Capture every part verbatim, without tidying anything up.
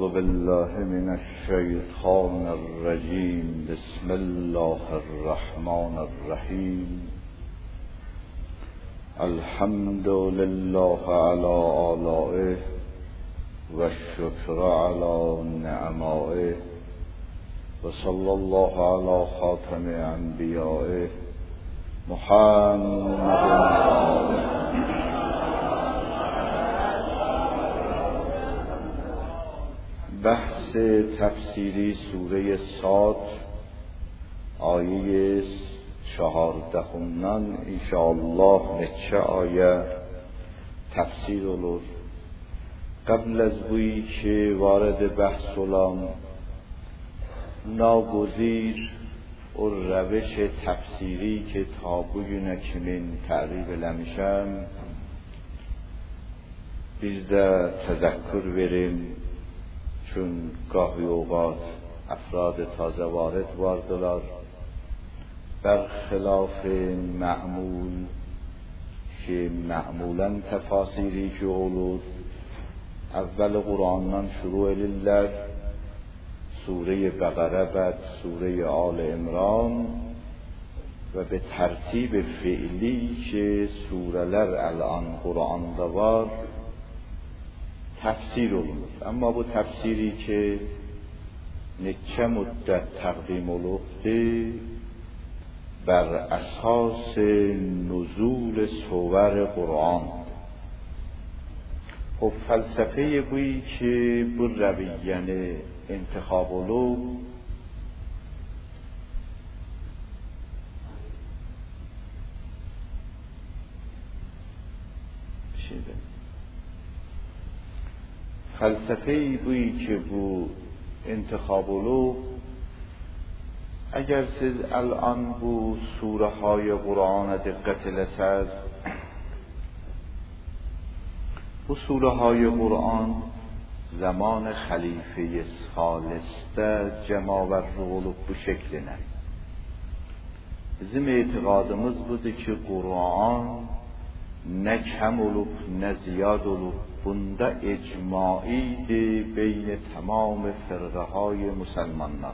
أعوذ بالله من الشيطان الرجيم. بسم الله الرحمن الرحيم. الحمد لله على آلائه والشكر على نعمائه وصلى الله على خاتم أنبيائه محمد. بحث تفسیری سوره صاد آیه چهاردهمdan inşallah neçə ayə təfsir olur. قبل از بویی که وارد بحث olan ناگزیر و روش تفسیری که تا bugünə kimin تعریف eləmişəm biz də təzəkkür verim. چون گاهی اوقات افراد تازه وارد واردlar برخلاف معمول که معمولا تفاسیری که olur اول قرآنdan شروع edirlər سوره بقره بعد سوره آل عمران و به ترتیب فعلی که سوره‌lər الان قرآنda var تفسیر olunur. Amma bu təfsiri ki neçə müddət təqdim olubdur bər əsas nuzul sور قرآن. خب فلسفه بویی که bu رویəni انتخاب olub şeydə فلسفه‌ای بویی که bu انتخاب olub اگر siz الان bu سوره های قرآن دقت eləsəz bu سوره های قرآن زمان خلیفه ثالثdə cəmaverruq olub bu şəklinə. Bizim etiqadımız budur ki Qur'an nə kəm olub nə ziyad olub. Bunda icmaidir بین تمام فرقه های مسلمانlar.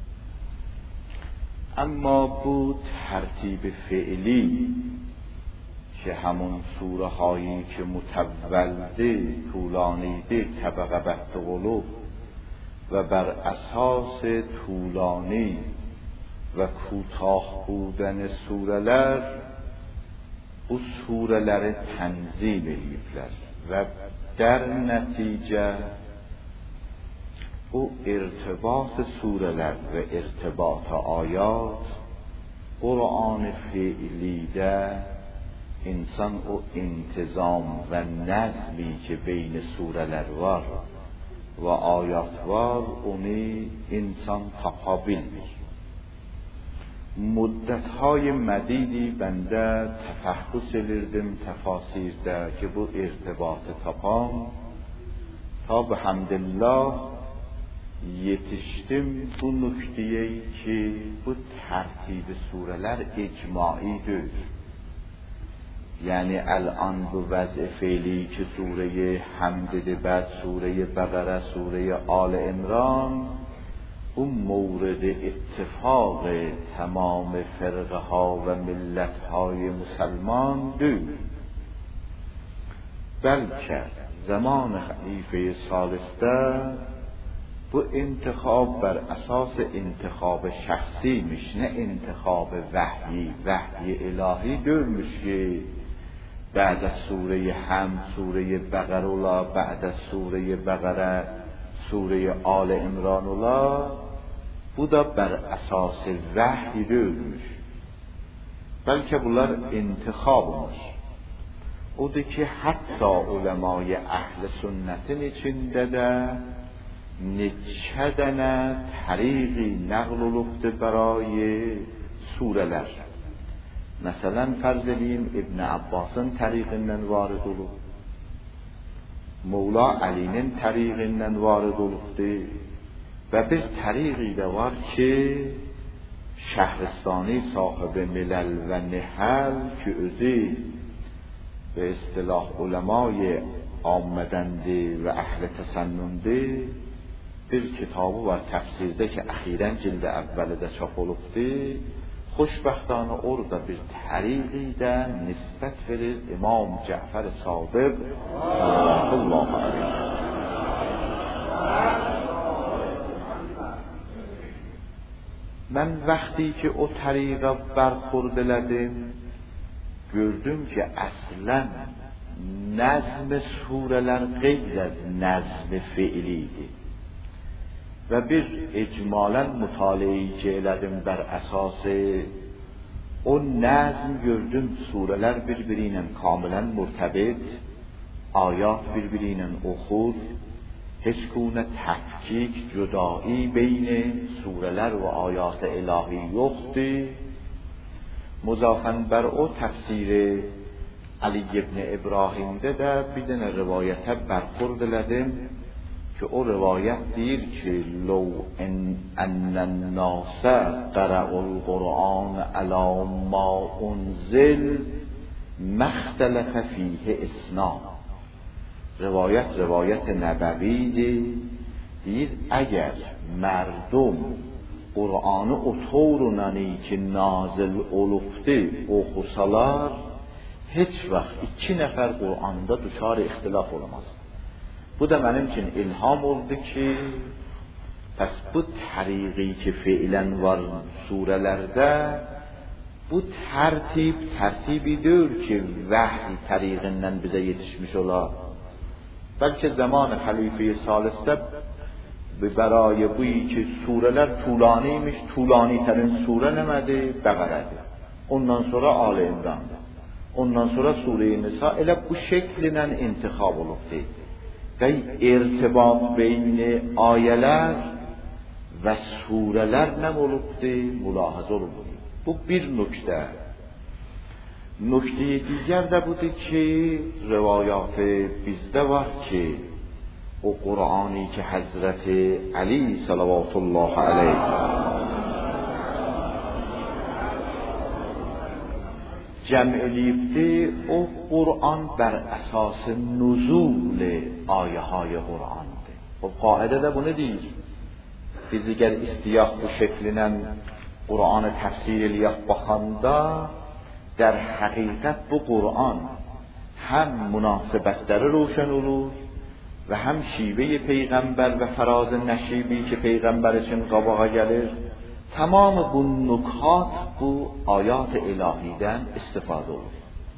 اما bu ترتیب فعلی که همون سوره هایی که متولده طولانیده طبقه بحث قلوب و بر اساس طولانی و کوتاه بودن سوره‌lər bu سوره‌ləri تنظیم ediblər و در نتیجه او ارتباط سوره‌lər و ارتباط آیات قرآن فعلیده انسان او انتظام و نظمی که بین سوره‌lər var و آیات var اونی انسان تapa bilmir. مدت‌های مدیدی بنده تفحص edirdim تفاسیرdə که bu ارتباط tapam تا به حمدالله yetiştim bu nöqtəyə ki bu tərtib surələr icmaidir. یعنی الان bu وضع فعلی که سوره حمد بعد سوره بقره سوره آل عمران اون مورد اتفاق تمام فرقه ها و ملت های مسلمان دو بلکه زمان خلیفه ثالثه bu انتخاب بر اساس انتخاب شخصی میش نه انتخاب وحی وحی الهی دورمش که بعد از سوره حمد سوره بقره اولا بعد از سوره بقره سوره آل عمران اولا bu da بر اساس وحی دورمش بلکه bunlar انتخابmış odur ki hatta ulemای اهل سنتin içində də neçə dənə təriqi nəql olubdur برای surələr. Məsələn فرض edeyim İbn Abbasın təriqindən varid olub. Mevla Əlinin təriqindən varid olubdur. Və bir təriqi də var ki Şəhristani صاحب ملل و نحل که özü به اصطلاح علمای آمدنده و اهل تسننده bir kitabı var tefsirde ki ahiren cilde evvelde çap olubdi. Xoşbəxtana orada bir təriqi də nisbət verir İmam Cəfər Sadiq sallallahu aleyhi. Mən vaxtı ki o təriqə bərxurd elədim, gördüm ki əslən nəzm surələr qeyr az nəzm fiilidir. Və bir icmalən mütaliə elədim bər əsası o nəzm gördüm surələr bir-biri ilə kamilən mürtəbit, ayat bir-biri ilə oxur, heç gune tفکیک جدایی بین surələr və ayat ilahi yoxdur. مضافاً بر او تفسیر علی ابن ابراهیم'de de bir dənə rivayətə bərxurd elədim که او روایت دیر که لو ان ان الناس قرأوا القرآن على ما انزل ما اختلف فیه اثنان. روایت روایت نبوی دیر اگر مردم قرآن اطورونانی که نازل olubdi oxusalar heç vaxt iki nəfər Qur'anda düşar ixtilaf olamaz. Bu da mənim üçün ilham oldu ki pəs bu təriqi ki fiilən var surələrdə bu tərtib tərtibidir ki vəhy təriqindən bizə yetişmiş ola. Bəlkə zaman xəlifə salisdə برای بویی که سورələr طولانiymiş, طولانی ترین سوره nəmədi? Bəqərədir. Ondan sonra Ali İmran'dır. Ondan sonra Sure-i Nisa elə bu şəklinlə intixab olubdur. Və irtibat beyni ayələr və surələr nə olubdur? Mülahazə olubdur. Bu bir nöqtə. Nöqtə digər də budur ki rivayat bizdə var ki o Qur'ani ki Hazreti Ali sallallahu aleyhi cəm eləyibdi. O Qur'an bər əsas nüzul ayəhay Qur'andır. O qaidə də bunu deyir. Biz əgər istiyaq bu şəklinə Qur'anı təfsir eləyək baxanda در حقیقت bu Qur'an həm münasibətləri روشن olur və həm şیوه پیغمبر و فراز نشیبی که پیغمبر için qabağa gəlir tamam bu nükat bu ayat ilahiden istifadə olur.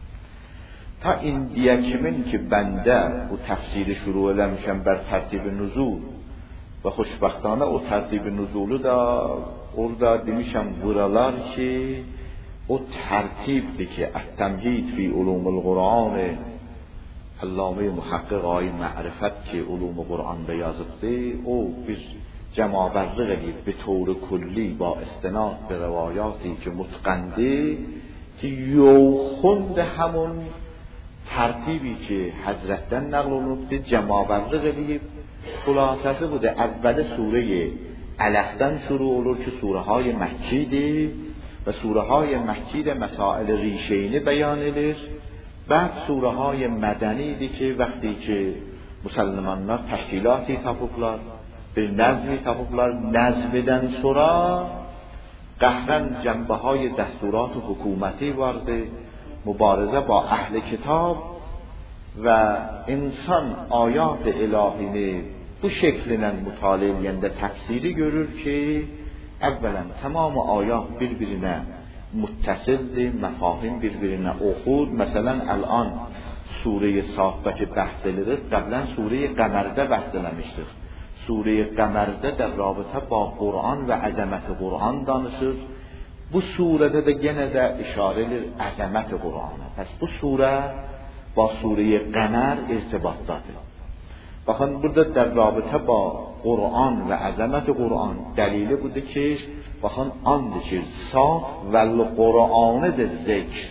Ta indiyə kimin ki bəndə bu təfsiri şuru eləmişəm bər tərtib nüzul və xoşbəxtانه o tərtib nüzulu da orada demişəm buralar ki o tərtibdir ki التمهید فی علوم القرآن علامه محقق آی معرفت که علوم قرآن به yazıbdı او bir cəmabərzıq edib به طور کلی با استناد به روایاتی که متقنده که یوخوند همون ترتیبی که حضرتdən نقل olunubdu cəmabərzıq edib خلاصه بوده. اول سوره علق‌dan شروع olur ki سوره های مکیdir و سوره های مکی ده مسائل ریشه‌ای بیان edilir. بعد سوره های مدنی دی که وقتی که مسلمانlar təşkilaتی tapıblar, bir nəzmi tapıblar, nəzmdən sonra qəhrən cənbəهای دستورات حکومتی vardı, mübarizə با اهل کتاب و insan ayat ilahini bu şəklinlə mütaliə edəndə təfsiri görür ki evvelen tamam ayat birbirine muttasildir, mefahim birbirine oxur. Mesela الان Sure-i Saff'daki bəhs edilir. Qəblən Sure-i Qəmərdə bəhs eləmişdir. Sure-i Qəmərdə də rabitə با Qur'an və əzəməti Qur'an danışır. Bu surədə də yenə də işarə edilir əzəməti Qur'ana. Pəs bu surə با Sure-i Qəmər irtibatdadır. Baxın burada در رابطه با قرآن و عظمت قرآن دلیل بوده که baxın and içir saf vel Qur'an ذکر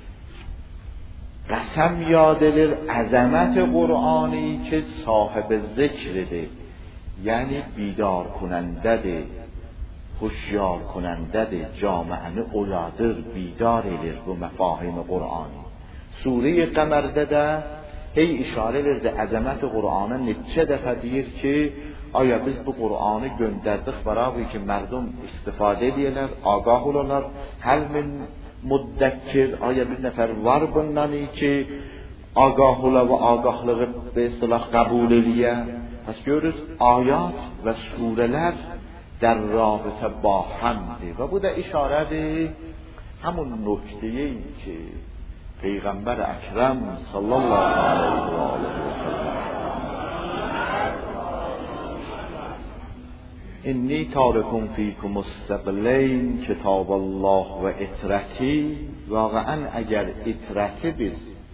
قسم یاد edilir عظمت قرآنی که صاحب ذکرده یعنی بیدار کننده هوشیار کننده جامعه اولاdır بیدار edilir bu مفاهیم قرآنی. سوره قمرده ده هی اشاره ورده عظمت قرآن نچه دفعه دیر که Aya biz bu Qur'anı gönderdik baravi ki merdum istifade ediyorlar, agah olurlar. Hel min muddekkir, aya bir nefer var bundan ki agah ola ve agahlığı be istilah kabul ediye. Pes görürüz ayat ve sureler در رابطه با همده و bu da işaredir همون نکته‌ای که پیغمبر اکرم صلی الله علیه و آله و سلم انی تارکم فیکم الثقلین کتاب الله و اطرتی واقعا اگر اطرتی biz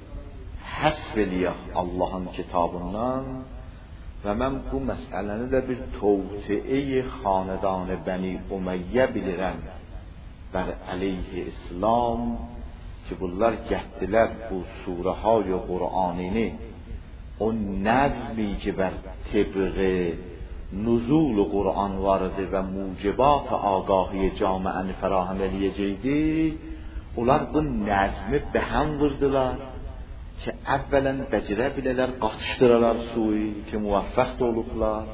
حسب eliyah Allah'ın kitabından و من bu məsələni də bir توطئه خاندان بنی امیه bilirəm bər əleyhi İslam ki bunlar getdilər bu surəhay Qur'anini o nəzmi ki bər təbliğ nuzul Qur'an vardı və mucibat ağahı camiəni fərahem eləyəcəkdi. Onlar bu nəzmi به هم vurdular ki əvvələn bəcirə bilələr, qatışdıralar suyu ki muvaffaq da olublar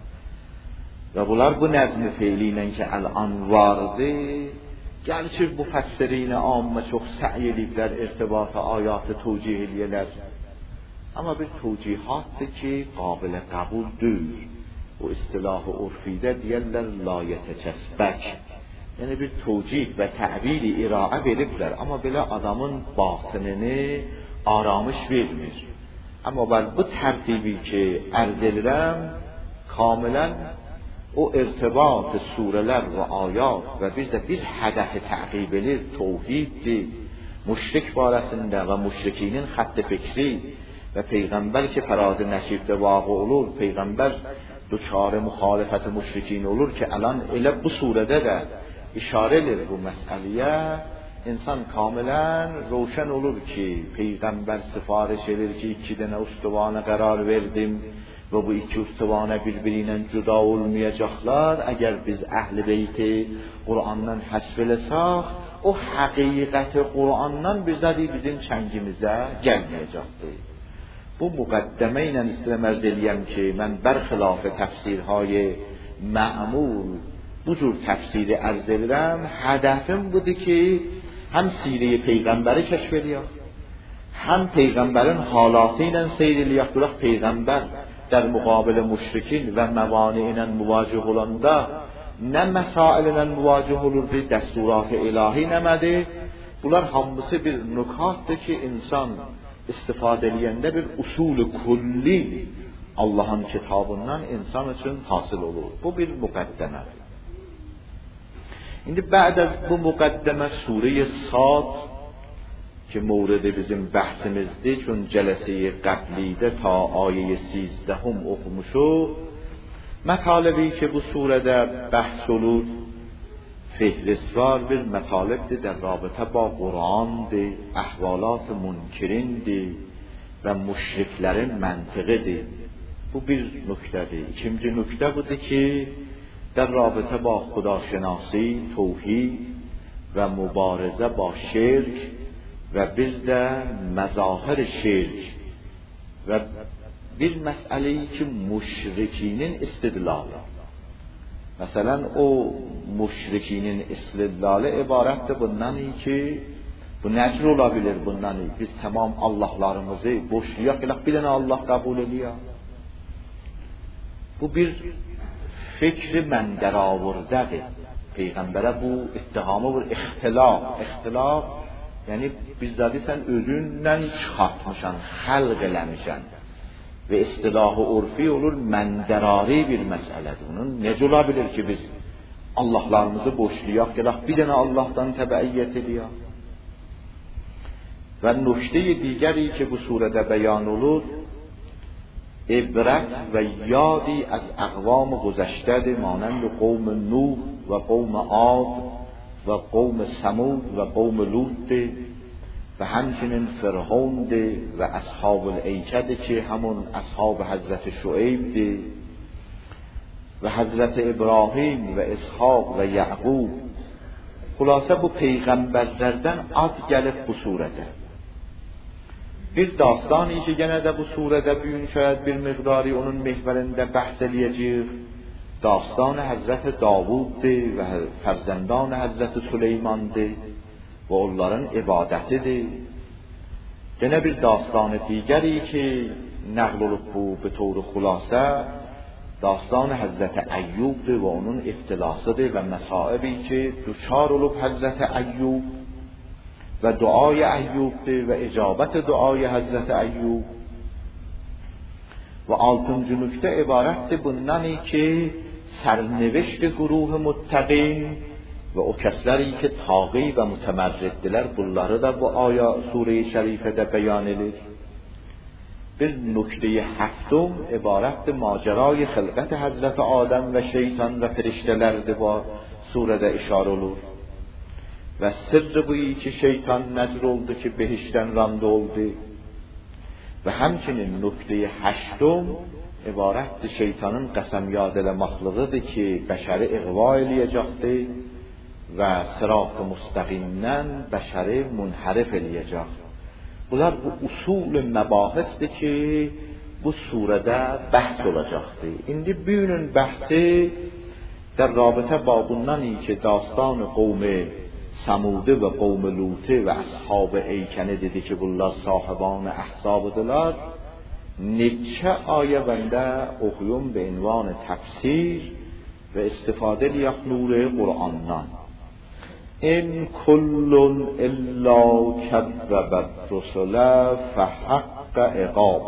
və bunlar bu nəzmi feili ilə ki əl-an vardı gəlçi müfəssirin-i ammə çox səy ediblər irtibatı ayatı tövcih eləyələr amma bir tövcihatdır ki qabil qəbuldur. O istilah-ı urfidə deyərlər la yetəkəsbək, yəni bir tövcih və təbiri iraə veriblər amma belə adamın batınını آرامش vermir. Amma bəli bu tərtibi ki ərz edirəm kamilə o irtibat surələr və ayat və bir də bir hədəfi təqib edir tevhiddir. Müşrik barəsində və müşrikinin xətt fikri və peyğəmbər ki fərad nəsibdə vaqe olur, peyğəmbər duçar müxalifət müşrikin olur ki الان elə bu surədə də işarə edir bu məsələyə. İnsan kamilen roşen olur ki peygamber sipariş edir ki iki tane ustivana karar verdim ve bu iki ustivana birbirinden cüda olmayacaklar. Eğer biz ehl-i beyti Kur'an'dan hasbelesek o hakikati Kur'an'dan bizleri bizim çengimize gelmeyecektir. Bu mukaddeme ile istemez eləyəm ki ben berxilaf tefsirهای معمول bu cür tefsiri arz edirəm. Hedefim budur ki هم سیره پیغمبری کشف eləyək هم پیغمبرین حالاتی ilə seyr eləyək. Bıraq پیغمبر در مقابل مشرکین و موانع ilə مواجه olanda nə مسائل ilə مواجه olurdu, dəsturat ilahi nəmədi? Bunlar hamısı bir nükatdır ki insan istifadə eləyəndə bir usul kulli Allah'ın kitabından insan için hasıl olur. Bu bir muqaddemədir. İndi بعد از bu muqaddemə sure Sad ki mورد bizim bəhsimizdir çün cələsə-i qəblidə ta ayə سیزدهم oxumuşuq. Mətələbi ki bu surədə bəhs olur fehrisvar bir mətələbdir در رابطه با Qur'andır, əhvalat münkirindir və müşriklərin məntiqidir. Bu bir nöqtədir. İkinci nöqtə budur ki در رابطه با خداشناسی، توحید و مبارزه با شرک و bir də مظاهر şirk və bir məsələyi ki müşrikinin istidlalı. Məsələn o müşrikinin istidlalı ibarətdir bundan ki bu necr ola bilir bundan biz tamam Allahlarımızı boşlayaq elə bir dənə Allah qəbul eləyək. Bu bir fikri mən dəravurdədir. Peyğəmbərə bu ittihamı var, ixtilaf. İxtilaf, yəni bizləri sən özündən çıxartmışan, xəlq eləmişən və istilahı urfi olur, məndərari bir məsələdir. Bunun necə ola bilir ki biz Allahlarımızı boşlayaq, gələk bir dənə Allahdan təbəiyyət edəyək. Və nöqtə-i digəri ki bu surədə bəyan olur, عبرت و یادی از اقوام گذشته مانند قوم نوح و قوم عاد و قوم ثمود و قوم لوط و همچنین فرعون و اصحاب الایکه که همون اصحاب حضرت شعیب و حضرت ابراهیم و اسحاق و یعقوب. خلاصه bu peyğəmbərlərdən ad gəlib bu surədə. bir dastani ki gene de bu surede bugün şayet bir miqdari onun mehverinde bahs eləyəcəyik. Dastan Hazret Davud'dir ve ferzəndan Hazret Süleyman'dır ve onların ibadetidir. Gene bir dastan digeri ki nəql olub bu به طور خلاصه داستان حضرت ایوب و onun ابتلاسıdır ve مسائبی که دچار olub حضرت ایوب و دعای ایوب'dir ve icabet duای حضرت ایوب و altıncı nükte ibaretdir bundan ki سرنوشت گروه متقین و o کسleri که طاغی و متمرددler bunları da bu aya sure-i şerifede beyan edilir. bir nükte هفتم عبارت ماجرای خلقت حضرت آدم و şeytan و فرشتelerdir bu surede işare olur. ve sırrı buyi ki şeytan nezr oldu ki behişten randı oldu. ve همچنین nükte هشتم ibarət şeytanın qəsəmyad eləməkliğidir ki, bəşəri iğva eləyəcəkdir və sırat-ı müstəqimdən bəşəri munhərif eləyəcək. Bunlar bu usul məbahisdir ki, bu surədə bəhs olacaqdır. İndi bugünün bəhsi در رابطه با bundan ki داستان قوم سموده و قوم لوطه و اصحاب ایکنه dedi ki bunlar sahibان احزابdırlar. neçə ayə bəndə oxuyum به عنوان تفسیر و استفاده لیق نور قرآنdan. in kullun illa kذبت رسل فحق عقاب.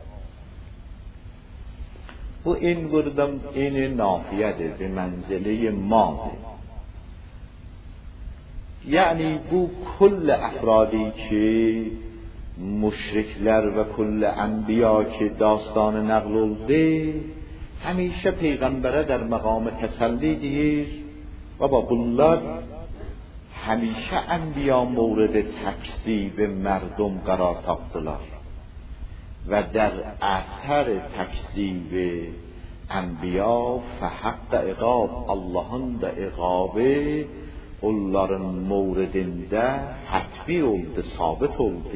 bu in vurdum ini nafiyedir به منزله ماdır. yani bu kل افرادی که مشرکler و کل انبیا که داستان نقل oldu همیشه پیغمبره در مقام تسلی دیر و با bunlar همیشه انبیا مورد تکذیب مردم قرار تاپtılar و در اثر تکذیب انبیا فحق عقاب Allah'ın da iqabı onların موردinde حتمی oldu, sabit oldu.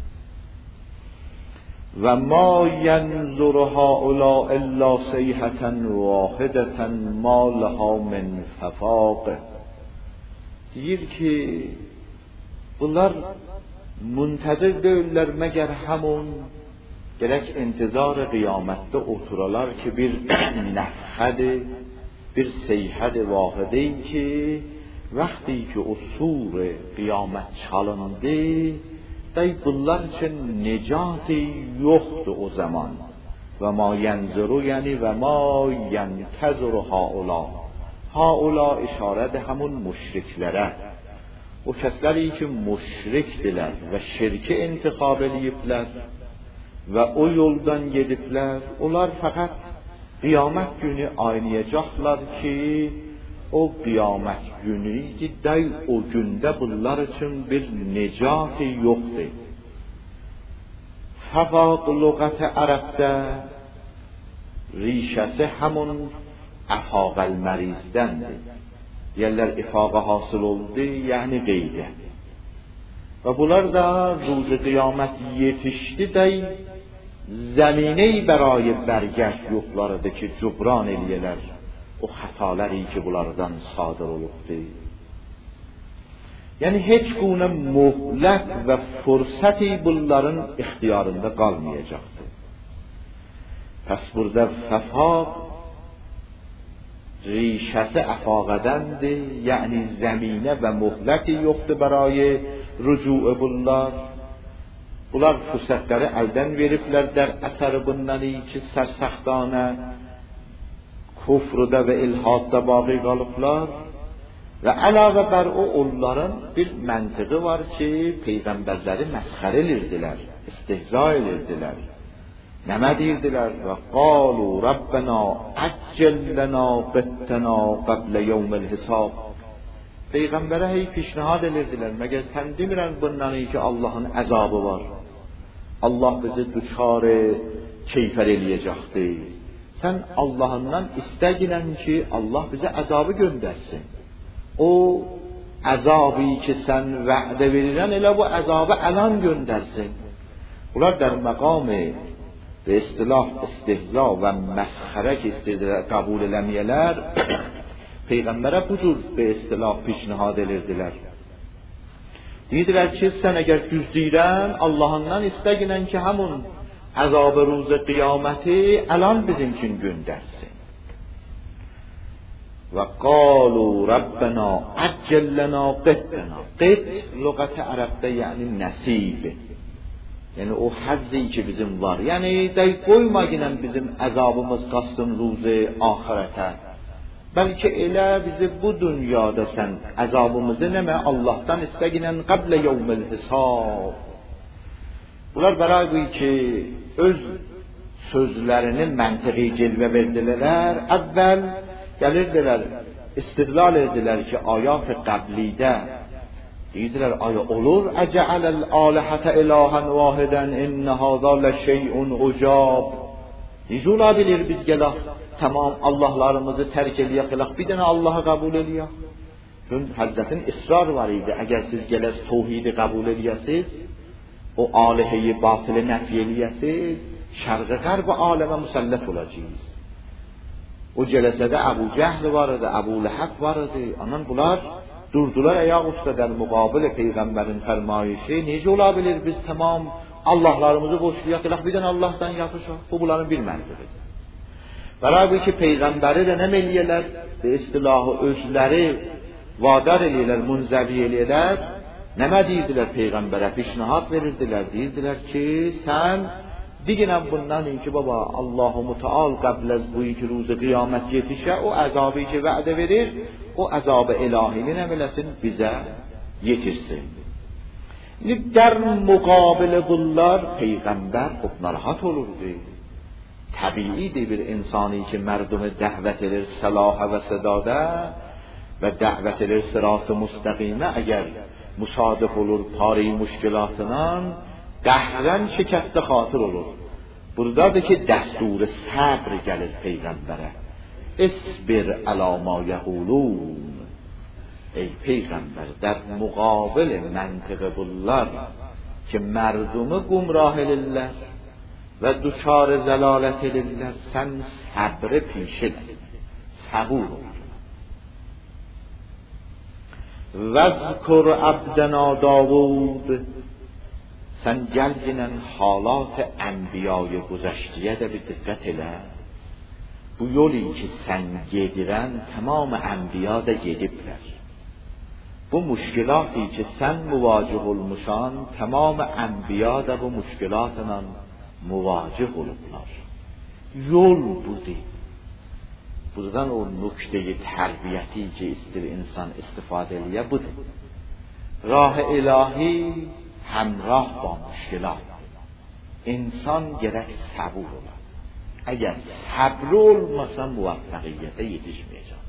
و ما ينظر هؤلاء الا صيحة واحدة ما لها من ففاق. deyir ki bunlar muntazir deyirlər məgər həmun gerek intizar qiyamətdə oturalar ki bir nəfxədir, bir seyhədir vahideyi ki vaqti ki o sur qiyamət çalındı day bunlar için necati yoktu o zaman. Ve ma yenziru yani ve ma yentezuru haula. Haula işaret همون müşriklere. O kəsləri ki müşrikdiler ve şirki intikab ediblər ve o yoldan gediblər. Onlar fakat qiyamət günü oynayacaqlar ki o qiyamət günü day o gündə bunlar üçün bir necati yoxdur. Fəfaq lüğət ərəbdə rişəsi həmun əfaqəl mərizdəndir. Yerlər ifaqa hasıl oldu, yəni qeydə. Və bunlar da روز qiyamət yetişdi day zəminəyi برای برگشت yoxlarıdır ki cubran eləyələr o xətaları ki bunlardan sadır olubdu. Yəni heç gune möhlət və fürsəti bunların ixtiyarında qalmayacaqdır. Pəs burada fəfaq ریشəsi əfaqədəndir, yəni zəminə və möhləti yoxdur برای rücu bunlar. Bunlar fürsətləri əldən veriblər در əsəri bundan ki sərsaxtanə kufrda və ilhadda baqi qalıblar və əlavə bər o onların bir məntiqi var ki peyğəmbərləri məsxərə edirdilər, istehza edirdilər. Nəmə deyirdilər? Və qalu Rabbena əccəl lənə qittənə qablə yevmil hisab. Peyğəmbərə hey pişnihad edirdilər. Məgər sən demirən bundan ki Allah'ın əzabı var. Allah bizi düçar keyfər eləyəcəkdir. Sen Allah'ından istəginən ki Allah bize azabı göndersin. O azabı ki sen vədə verirən elə bu azabı əlan göndersin. اونها در مقام به اصطلاح استهزا و مسخره که istediler kabul eləməyələr Peyğəmbərə bu cür به اصطلاح پیشنهاد edirdilər. Dedilər ki, sən əgər düz deyirən, Allah'ından istəginən ki, həmun əzab روز قیامتی الان bizim üçün göndərsin. Və qalu Rabbena accel lana qitna. Qit lüğət ərəbdə yəni nəsib. Yəni o həzzi ki bizim var. Yəni dəy qoyma ginən bizim əzabımız qastın روز axirətə. Bəlkə elə bizi bu dünyada sən əzabımızı nəmə Allah'tan istəginən qablə yevmil hisab. Bunlar bərabər ki öz sözlərini məntiqi cilvə verdilər. Əvvəl gəlirdilər, istidlal edilər ki ayat-ı qablidə deyirlər aya olur əcəaləl alihətə ilahən vahidən innə hâzâ leşey'un ucab. Necə ola bilir biz gələk tamam Allahlarımızı tərk eləyək, bir dənə Allah'ı qəbul eləyək. Çünki Həzrətin israr var idi, əgər siz gələz tevhidi qəbul eləyəsiz, o aliheyi batılı nəfi eləyəsiz, şərq qərb aləmə müsəllət olacağız. O cələsədə Əbu Cəhl var idi, Əbu Ləhəb var idi. Anan bunlar durdular ayaq üstə در مقابل Peyğəmbərin fərmayişi. Necə ola bilir biz tamam Allahlarımızı boşlayaq, bir dənə Allah'tan yapışaq? Bu bunların bir məntiqidir. Bərabər ki Peyğəmbəri də nə eləyirlər? Be istilahı özləri vadar eləyirlər, munzəvi eləyirlər. Nəmə deyirdilər Peyğəmbərə? Pişnahad verirdilər. Deyirdilər ki sən دیگرم bundan این که baba Allah متعال قبل از بویی که روز قیامت yetişə o əzabı ki vədə verir o əzabı ilahini nəmiləsin bizə yetirsin. در مقابل bunlar Peyğəmbər xub narahat olurdu. Təbiidir bir insani ki mردم دعوت edir صلاح və sədadə və dəvət edir sırat-ı müstəqimə əgər müsadif olur pari müşkilatından قهرن شکست خاطر olur. Buradadır ki dəstور صبر gəlir Peyğəmbərə. اصبر علی ما یقولون. Ey Peyğəmbər در مقابل منطق bunlar ki mərdumu gumrah edirlər və düşar zəlalət edirlər sən səbr پیش elə. Səbur ol. وذکر عبدنا داوود sən gəlginən halat ənbiyayı güzəştiyə də bir diqqət elə. Bu yolu ki sən gedirən tamam ənbiya da gediblər. Bu müşkilaتی ki sən müvacih olmuşan tamam ənbiya da bu müşkilatla müvacih olublar. Yol budur. Buradan o nöqtəyi tərbiyyəti ki istir insan istifadə eləyə budur. Rah ilahi همراه با مشکلات انسان گرک صبور olur. Eğer sabır olmasa muvaffaqiyətə yetişməyəcək.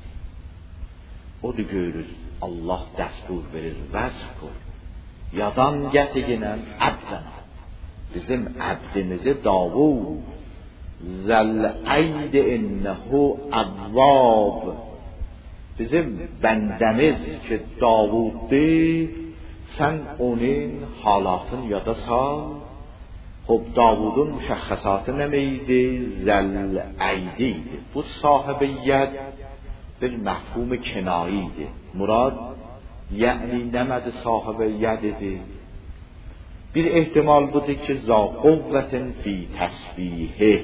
Odur görürüz Allah dəstur verir vəzkur. Yadan gətirinən abdana. Bizim abdimizi Davud zəl əyd innehu avvab. Bizim bəndəmiz ki Davuddir. Sən onun halatını yada sal. Xub Davudun müşəxxəsatı nəməydi? Zəl-əydi. Bu sahibiyyət bir məfhum kinayiydi. Murad yəni nəmədi sahibiyyət idi? Bir ehtimal budur ki za quvvətin fi təsbihə.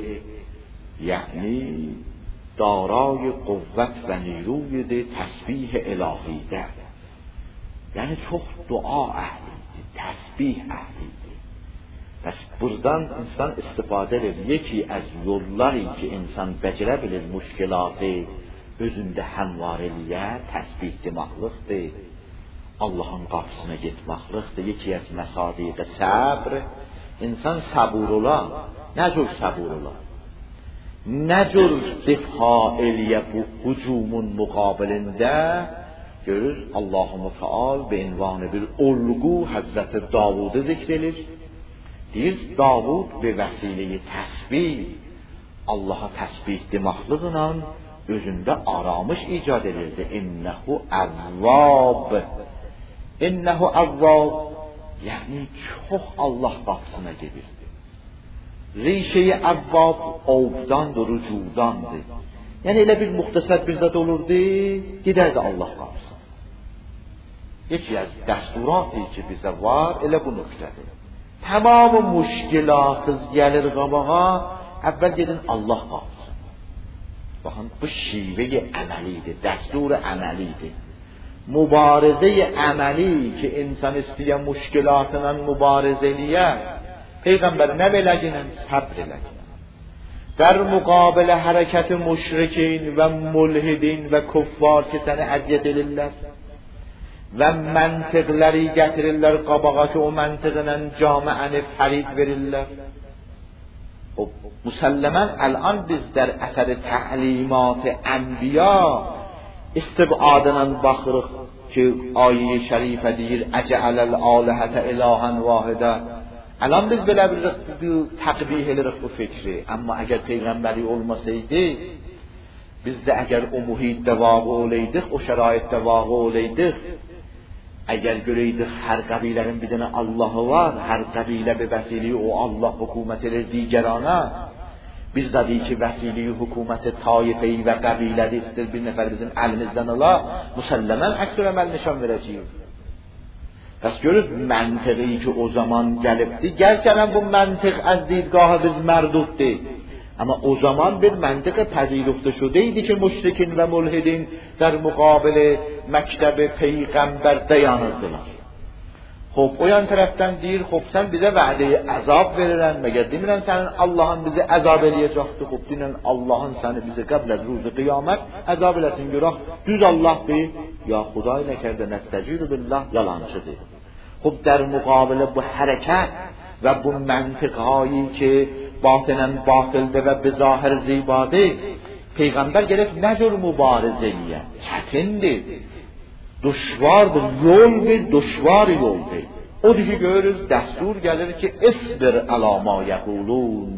Yəni دارای قوت و نیروی تسبیح الهیده. یعنی çok dua əhliydi, təsbih əhliydi. Bəs buradan insan istifadə edir. Yeki az yolları ki insan becərə bilir müşkilatı özündə həmvar eləyə, təsbih deməklikdir. Allah'ın qapısına getməklikdir. Yeki az məsadiqə səbr. İnsan səbur ola, nə cür səbur ola? Nə cür difa eləyə bu hücumun müqabilində? Görür Allah-u Teala be ünvanı bir olgu Hazreti Davud'u zikredir. Deyir Davud be vəsileyi təsbih Allah'a təsbih deməkliklə özündə aramış icad edirdi. İnnehu avvab. İnnehu avvab. Yəni çox Allah qapısına gedirdi. Rişeyi əvvab ovdandır, rücudandır. Yəni elə bir muxtəsər bir zat olurdu, gedərdi Allah qapısına. Yeki az dəsturatı ki bizə var, elə bu nöqtədir. Tamam müşkilatınız gəlir qabağa, əvvəl gedin Allah qapısına. Baxın, bu şivə-i əməlidir, dəstur əməlidir. Mübarizə-i əməli ki, insan istəyən müşkilatla mübarizə eləyə, Peyğəmbər nə beləcəklə səbr eləcək. در مقابل حرکت مشرکین و ملحدین و کفار که səni əziyyət edirlər və məntiqləri gətirirlər qabağa ki, o məntiqlə camiəni fərid verirlər. O müsəlləmən الان biz در اثر تعلیمات انبیا استبعادına baxırıq ki, ayə şərifə deyir اجعل الآلهة إلها واحدا. الان biz belə bir təqbih edirik bu fikri. Amma əgər Peyğəmbəri olmasaydı, biz də əgər o mühitdə vaqe olaydıq, o şəraitdə vaqe olaydıq, əgər görəydik hər qəbilənin bir dənə Allahı var, hər qəbilə bir vəsili o Allah hökumət edir digərana, biz də deyik ki, vəsili hökuməti taifəyi və qəbilədə istər bir nəfər bizim əlimizdən ala, müsəlləmən əksər əməl nişan verəcəyik. Pəs görür, məntiqi ki o zaman gəlibdi, gəlkələn bu məntiq az دیدگاه biz mərduddir. Amma o zaman bir məntiq pəzirufte şude idi ki, müşrikin və mulhidin در مقابل məktəb Peyğəmbər dayanırdılar. Xob, o yan tərəfdən deyir, xob, sən bizə vədə-i əzab verirən, məgər demirən sənin Allahın bizi əzab eləyəcəkdir, xob, deyilən Allahın səni bizi qəbl əz ruzu qiyamət əzab eləsin, görək, düz Allah deyir, ya Xuday nəkərdə nəstəciru billah, yalancıdır. Xob, در müqabilə bu hərəkət və bu məntiqhایی ki, batınən batıldır və bizahir zibadır, Peyğəmbər gələk nə cür mübarizə eləyər? Çətindir, düşvardır, yol bir düşvar yoldur. Odur ki, görürüz, dəstur gəlir ki, isbir əla ma yəqulun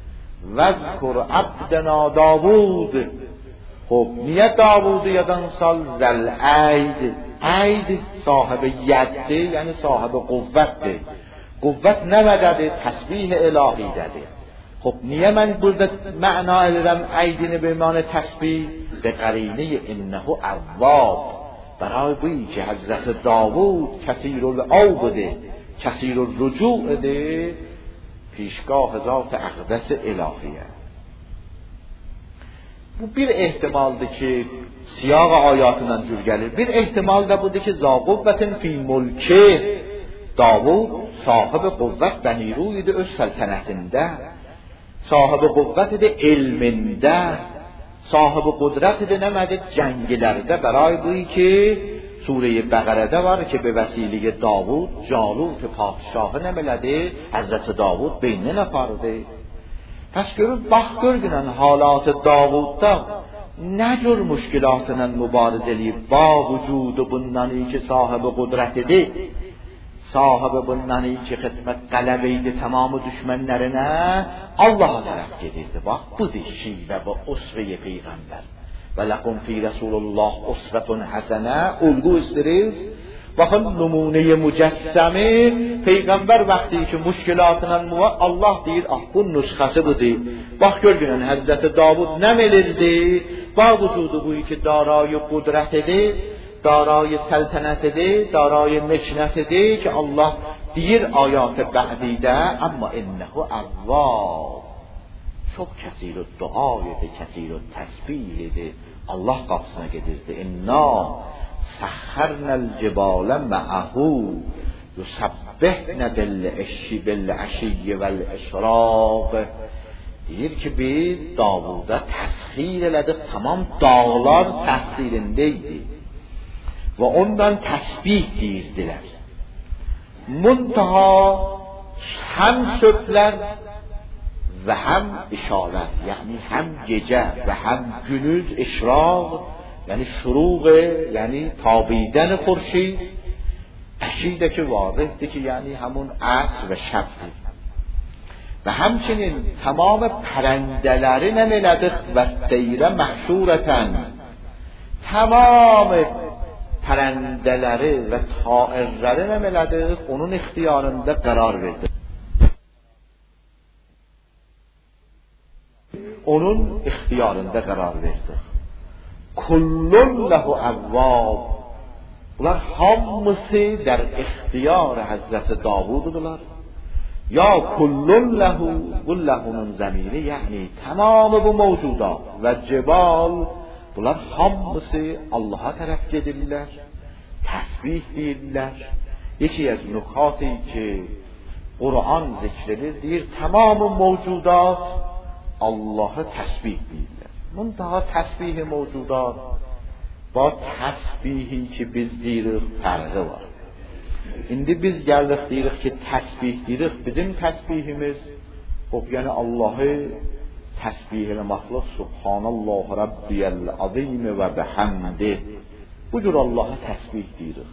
vəzkur abdəna Davud. Xob, niyə Davudu yadan sal? Zəl əyd, əyd sahibi yəddir, yəni sahibi quvvətdir. Quvvət nə mədədir? Təsbih ilahidədir. خب niyə mən burada məna edirəm əydini به معنی تسبیح؟ به قرینه انه اواب. برای بویی که حضرت داوود کثیر العوده کثیر الرجوع ده، پیشگاه ذات اقدس الهیه. Bu bir ehtimaldır ki siyaq ayatından cür gəlir. Bir ehtimal da budur ki zaquvvətin fi mulki, Davud sahibi quvvət və niru idi öz səltənətində. Sahibi quvvət idi elmində, sahibi qudrət idi nəmədir? Cəngilərdə. Bəray buyi ki Sure-i Bəqərədə var ki به وسیله Davud Calut padişahı nəmələdi? Həzrət Davud beynini apardı. Pəs görür, bax görgünən halat Davudda nə cür müşkilatla mübarizə eləyib, ba vücudu bundan iyi ki sahibi qudrət idi, sahibi bundan iyi ki xidmət qələb idi tamamı düşmənlərinə, Allaha tərəf gedirdi. Bax, budur şivə və usve-i Peyğəmbər. Və ləkum fi Rasulullah usvetun həsənə, ulgu istiriz. Baxın, numuneyi mücəssəmi Peyğəmbər vaxtı ki müşkilatla müva Allah deyir, ah bu nüsxəsi budur. Bax görgünün Həzrəti Davud nə melirdi? Ba vücudu buyu ki darayı qudrət edir, darayı səltənət edir, darayı meşnət edir ki Allah deyir ayat-ı bə'didə, amma innəhu əvvab. Çox kəsir o dua idi, kəsir o təsbih idi. Allah qapısına gedirdi. İnna səxərnəl cibalə mə'əhu yusabbihne bil-əşi bil-əşiyyə vəl-əşraq. Deyir ki biz Davuda təsxir elədik, tamam dağlar təsxirindeydi və ondan təsbih deyirdilər. Muntaha həm söklər və həm işarət, yəni həm gecə və həm günüz işraq, yəni şuruq, yəni tabidən xورشید. əşidə ki vazihdir ki yəni همون عصر و şəbdir. Və həmçinin tamam pərəndələri nəmələdik və seyrə məhşurətən, tamam pərəndələri və tairləri nəmələdik onun ixtiyarında qərar verdik. onun ixtiyarında qərar verdi. Kullun lahu avvab. Bunlar hamısı در اختیار حضرت داووددurlar. یا kullun lahu bu lahunun zamiri yani tamam bu mevcudat ve cebal bunlar hamısı Allah'a tərəf gedirlər, təsbih deyirlər. Yeki az nukati ki Kur'an zikredir, deyir tamam mevcudat Allah'a təsbih deyirlər. Muntaha təsbih mevcudat با təsbihi ki biz deyirik fərqi var. İndi biz gəldik deyirik ki təsbih deyirik, bizim təsbihimiz o yəni Allah'ı təsbih eləməklə Subhanallah Rabbiyel azim və bihamdi. Bu cür Allah'a təsbih deyirik.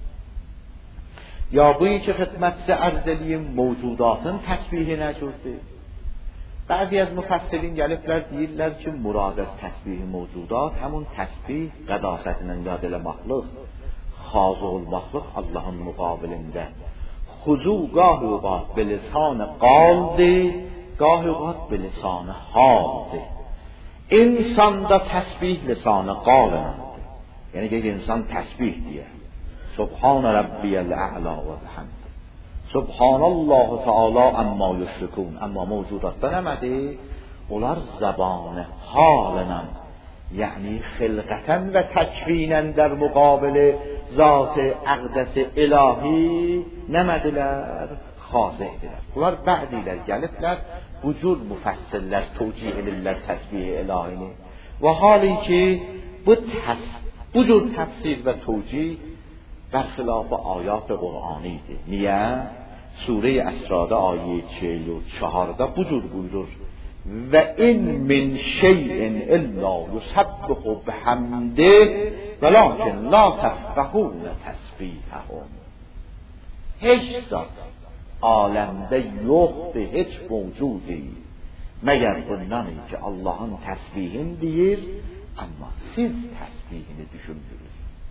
Ya bu iki xidmətçi ərz edeyim mevcudatın təsbihi nə cürdür? Bəzi az müfəssirin gəliblər deyirlər ki, murad az təsbih mevcudat həmun təsbih qədasətindən yad eləməklik, xazı olmaqlıq Allah'ın müqabilində. Xuzu gah-ı oqat be lisan qaldi, gah-ı oqat be lisan haldi. İnsanda təsbih lisan qalınandır. Yəni ki, insan təsbih deyər. Subhan Rabbiyel a'la və bihamdi. Subhanallah Teala amma yüşrikun. Amma mevcudatda nəmədi? Onlar zabanı halından, yani xilqətən və təkvinən در مقابل zat-ı əqdəs-i ilahi nəmədilər? Xazidilər. Bunlar bə'dilər gəliblər, bu cür müfəssirlər tövcih edirlər təsbih ilahini. Və hali ki, bu, təs, bu cür təfsir və tövcih برخلاف آیات قرآنی ده. نیه سوره اسراء آیه چهل و چهارده بجور بجور و این من شیء الا یسبح بحمده ولکن لا تفقهون تسبیحهم. هیچ ذات عالمده یخت هیچ موجودی مگر bundan که Allah'ın təsbihin deyir, amma siz təsbihini düşünmürüz.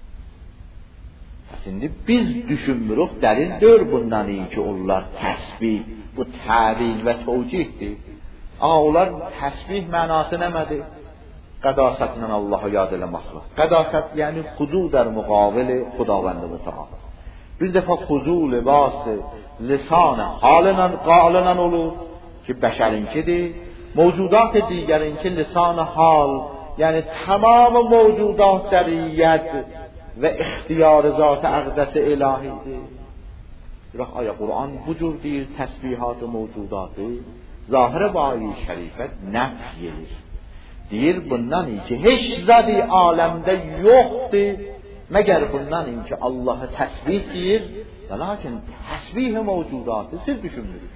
Şimdi biz düşünmürük, delil dör bundan iyi ki onlar təsbih, bu təvil və tövcihdir. Ama onlar təsbih mənası nəmədir? Qədasətlə Allah'a yad eləməkdir. Qədasət yəni xudu در مقابل خداوند متعال. Bir defa xudu libası lisan halından qalından olur ki bəşərinkidir. Mevcudat digərinki lisan hal, yəni tamam mevcudat dəriyyət ve ihtiyar zat-ı əqdəs ilahidir. Bırak aya Kur'an bu cür deyir təsbihat-ı mevcudatı zahir bayi şərifət nəf gelir. Deyir bundan iyi ki heç zadi aləmdə yoxdur məgər bundan iyi ki Allah'ı təsbih deyir və lakin təsbih mevcudatı siz düşünmürük.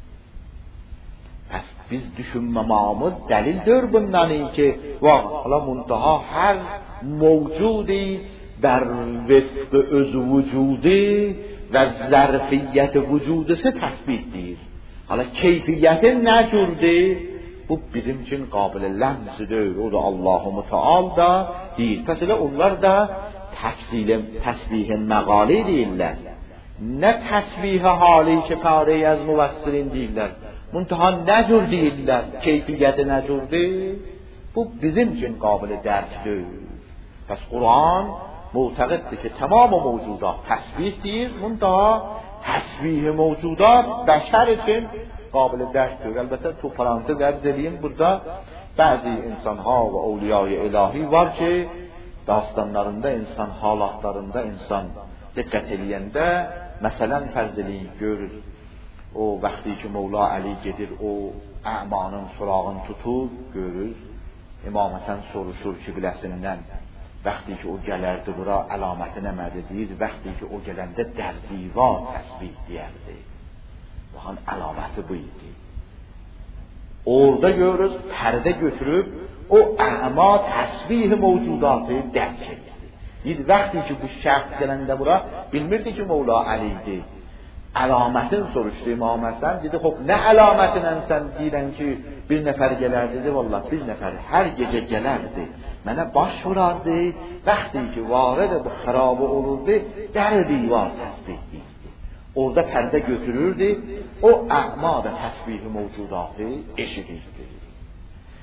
Pəs biz düşünməmamız dəlildir bundan iyi ki valla muntaha hər mevcudi در وفق öz vücudu ve zarfiyet vücudusu təsbih deyir. Hala keyfiyyəti nə cürdür? Bu bizim için qabil ləmzidir. O da Allah-u Müteal da deyir. Pəs elə onlar da təfsilim, təsbihin məqali deyirlər. Nə təsbih hali ki pare az müvəssirin deyirlər. Muntaha nə cür deyirlər? Keyfiyyəti nə cürdür? Bu bizim için qabil dərkdir. Pəs Kur'an معتقد که تمام موجودات تسبیح دیر منتها تسبیح موجودات بشر için قابل درکdir. البته تو پرانتز عرض edeyim burada bazı insanlar ve evliya-i ilahi var ki dastanlarında insan halatlarında insan dikkat eləyəndə məsələn fərzliyi görür. O vaxtı ki Mevla Ali gedir o əmanın surağını tutur görür. İmam Həsən soruşur ki biləsindən وقتی که او gələrdi bura əlaməti nəmədir deyir. Vəxti ki o gələndə در دیوار təsbih deyərdi. Baxın əlaməti bu idi. Orada görürüz pərdə götürüb o əma təsbih mevcudatı dərk edirdi. Deyir vəxti ki bu şəxs gələndə bura bilmirdi ki Mevla Ali'dir. Əlamətin soruşdu İmam Həsən. Dedi xop nə əlamətinlə sən deyirən ki bir nəfər gələrdi. Dedi vallahi bir nəfər hər gecə gələrdi. Mənə baş vurardı, vəxti ki varid bu xarabı olurdu, در دیوار təsbih deyirdi. Orada pərdə götürürdü, o əma və təsbih mevcudatı eşidirdi.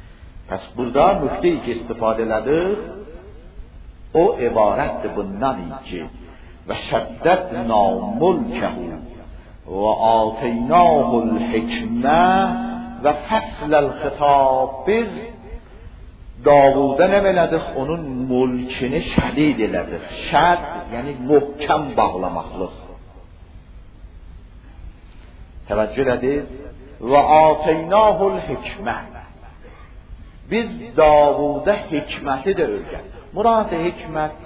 پس burada nükte-i ki istifade edilir, o ibarettir bundan ki ve şeddetna mulkehu ve ateynahu'l hikme ve feslel hitab. Biz Davud'a ne elədik? Onun mülkini şədid elədik. Şəd, yəni möhkəm bağlamaqlıq. Təvəccüh ediniz. Və ateynahu'l hikmə. Biz Davud'a hikməti də öyrətdik. Murad hikmət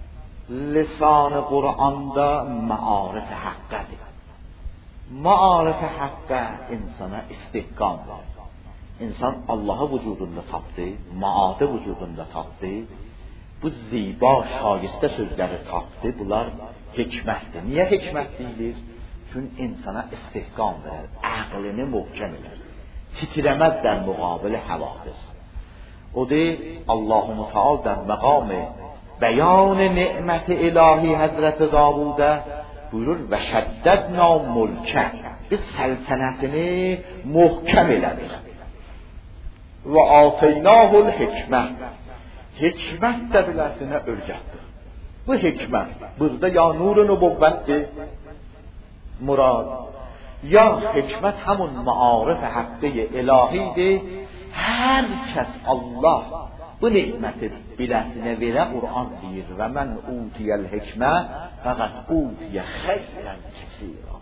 lisan-ı Qur'anda maarif-i haqqədir. Maarif-i haqqə insana istihqam verir. İnsan Allah'ı vücudunda tapdı, maadı vücudunda tapdı, bu ziba, şagiste sözleri tapdı, bunlar hikmettir. Niye hikmet deyilir? Çünkü insana istihkam verir, aklını muhkem eder, titremez der mukabele havadis. O de Allah-u Teala der meqam-ı beyan ni'met-i ilahi Hazreti Davud'a buyurur ve şeddedna mulke. Biz seltenetini muhkem elədik. Ve ateynahu'l hikmə. Hikmət də biləsinə öyrətdik. Bu hikmət burada ya nur-u nübüvvətdir, murad, ya hikmət həmun maarif haqqı-i ilahidir. Hər kəs Allah bu ni'məti biləsinə verə Qur'an deyir və mən utiyəl hikmə fəqət utiyə xeyrən kəsirə.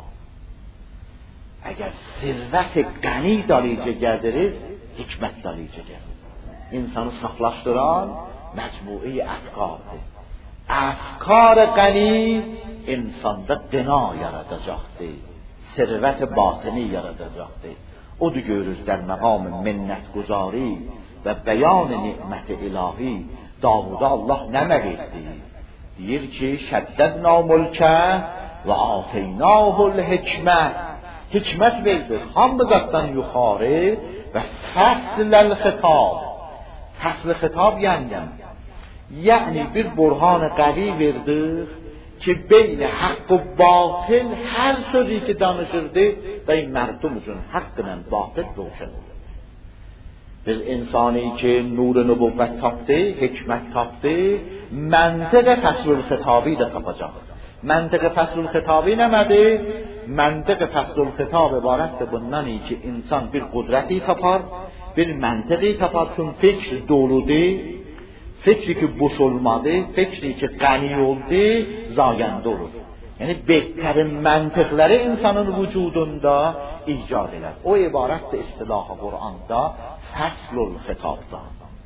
Əgər sirvət-i qəni dalicə gəldiriz, hikmət dalicə gəlir. İnsanı saflaşdıran məcmui əfkardır. Əfkar qəni insanda qina yaradacaqdır. Sirvət-i batini yaradacaqdır. Odur görürüz der məqam minnət guzari və bəyan ni'mət-i ilahi Davuda Allah nə məqirdi? Deyir ki, şəddədna mulkə və ateynahu'l hikmə. Hikmət verdi, hamıqatdan yuxarı və fəsləl xitab. Fəsl xitab yəni, yəni bir burhan-ı qəvi verdik ki, beyn haqq و باطل hər sözü ki danışırdı və mərdum üçün haqq ilə batil roşan olur. Biz insani ki nur-u nübüvvət tapdı, hikmət tapdı, məntiq-i fəslül xitabı da tapacaq. Məntiq-i fəslül xitabı nəmədir? Məntiq-i fəslül xitab ibarətdir bundan ki insan bir qudrəti tapar, bir məntiqi tapar, çünkü fikr doludur. Fikri ki boş olmadı, fikri ki qani oldu, zayəndə olur. Yəni behterin məntiqləri insanın vücudunda icad eder. O ibarətdir istilah-ı Qur'anda fəslul xitabdan.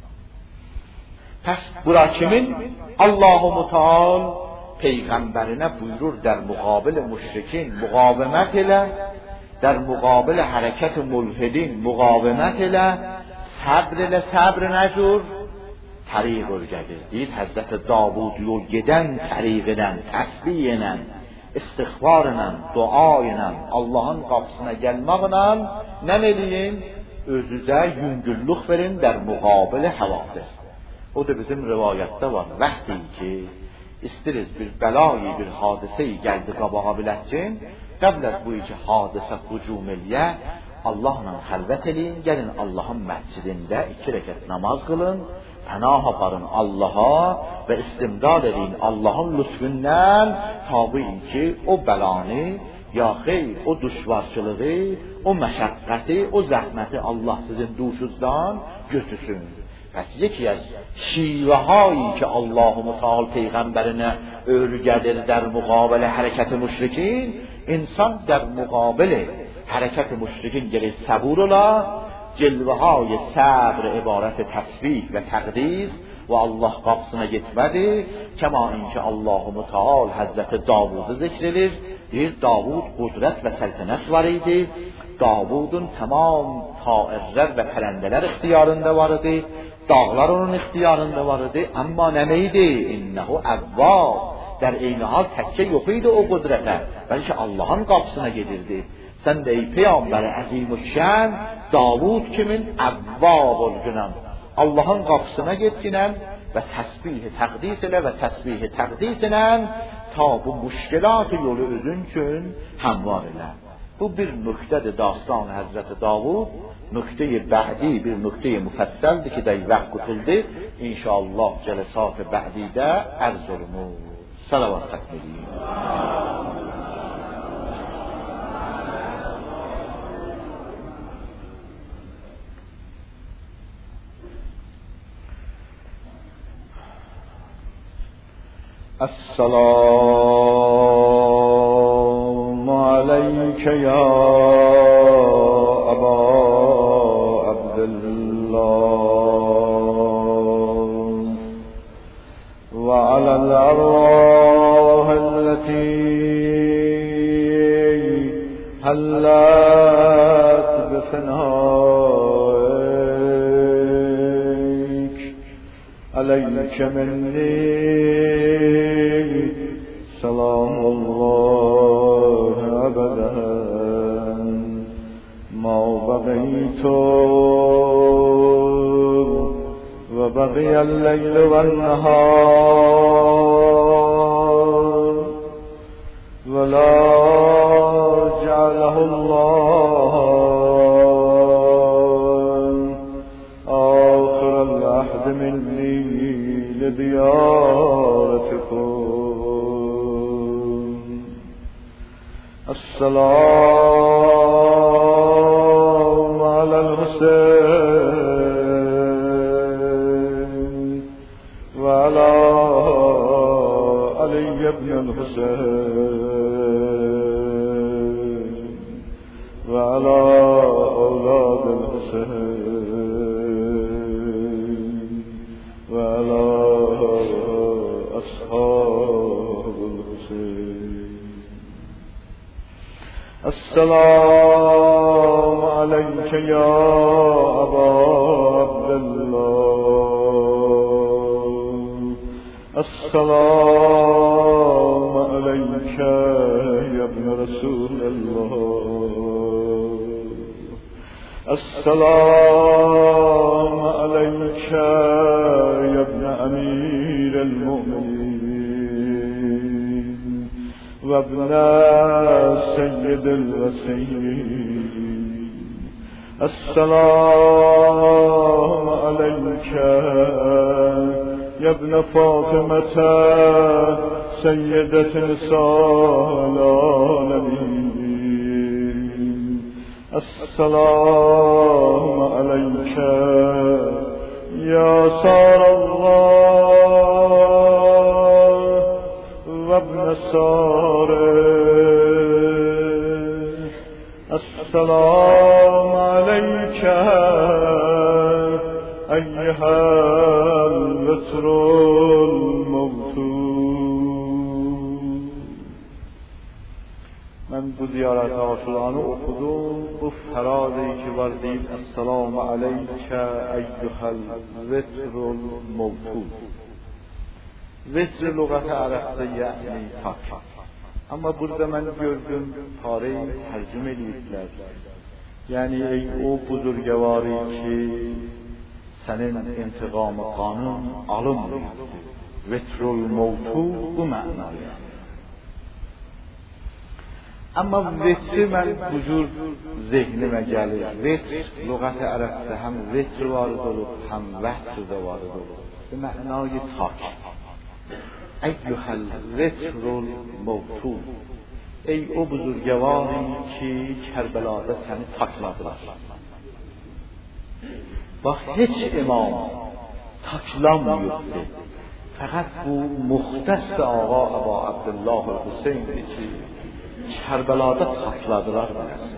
Pəs bura kimin? Allah-u Teala peyğəmbərinə buyurur der muqabil müşrikin muqavimət elə, der muqabil hərəkət mulhidin muqavimət elə, səbr elə, səbr nəcur, təriq örgədir. Deyir, Həzrəti Davud yol gedən təriq ilə, təsbih ilə, istiğfar ilə, dua ilə, Allahın qapısına gəlməklə nə eləyin? Özünüzə yüngüllük verin der muqabil havadis. O da bizim rivayətdə var. Vəqti ki istiriz bir bəlayı, bir hadiseyi gəldi qabağa bilətcin, qəbl az bu iki hadisə hücum eləyə, Allahla xəlvət eləyin, gəlin Allahın məscidində iki rəkət namaz qılın, pənah aparın Allaha və istimdad edin Allahın lütfündən, tabi ki o bəlanı, ya xeyr, o düşvarçılığı, o məşəqqəti, o zəhməti Allah sizin duşuzdan götürsün. Pəs yeki az şivəhایی ki Allah-u Teala peyğəmbərinə örgədir der müqabilə hərəkət-i müşrikin, insan der müqabilə hərəkət-i müşrikin gəlir səbur ola, cilvəهای səbr ibarət təsbih və təqdis və Allah qapısına getmədi. Kəma inki Allah-u Teala Həzrəti Davudu zikr edir. Deyir, Davud qudrət və səltənət var idi. Davudun tamam tairlər və pərəndələr ixtiyarında var idi. Dağlar onun ixtiyarında var idi. Amma nəməydi? İnnəhu əvvab. Der eyni hal təkkə yox idi o qudrətə. Bəlkə Allahın qapısına gedirdi. Sən də ey Peyğəmbər əzim-ü-şən, Davud kimin? Əvvab olgunam. Allahın qapısına getginəm və təsbih-i təqdis elə və təsbih-i təqdis elə ta bu müşkilat yolu özün üçün həmvar elə. Bu bir nöqtədir dastan Həzrəti Davud. Nöqtə bə'di bir nöqtə müfəssəldir ki, dəy vaxt qutuldu. İnşallah cəlsat bə'didə ərz olunur. Salavat xətm السلام عليك يا أبا عبد الله وعلى الأرواح التي هلت بفنائك عليك مني سلام الله أبدا ما بقيت وبقي الليل والنهار ولا جعله الله آخر العهد مني لزيارتكم. السلام على الحسين وعلى علي بن الحسين وعلى أولاد الحسين وعلى أصحاب الحسين. السلام عليك يا أبا عبد الله. السلام عليك يا ابن رسول الله. السلام عليك يا ابن أمير المؤمنين وابن سيد الوسيم. السلام عليك يا ابن فاطمة سيدة نساء العالمين. السلام عليك يا سار الله وابن ساره. السلام عليك أيها الوتر الموتود. من bu ziyaret aşılanı okudum. Bu ferazi ki var değil. Esselamu aleyke eyyuhel vetrul mevtud. Vetr lügati Arap'ta yani tak. Ama burada ben gördüm pareyi tercüme edildiler. Yani ey o buzurgevari ki senin intikamı kanun alınmıyor. Vetrul mevtud bu manaya. Ama vetri mən huzur zehnime gəlir. Vetr lügati Arap'ta hem vetr varid olur, hem vətr de varid olur. Bu mənayı tak. Eyyuhel vetrul mevtud. Ey o buzurgevari ki Kərbəlada səni takladılar. Bak hiç imam taklanmıyordu. Fakat bu muhtes ağa Aba Abdullah Hüseyin'di ki Kərbəlada takladılar biləsin.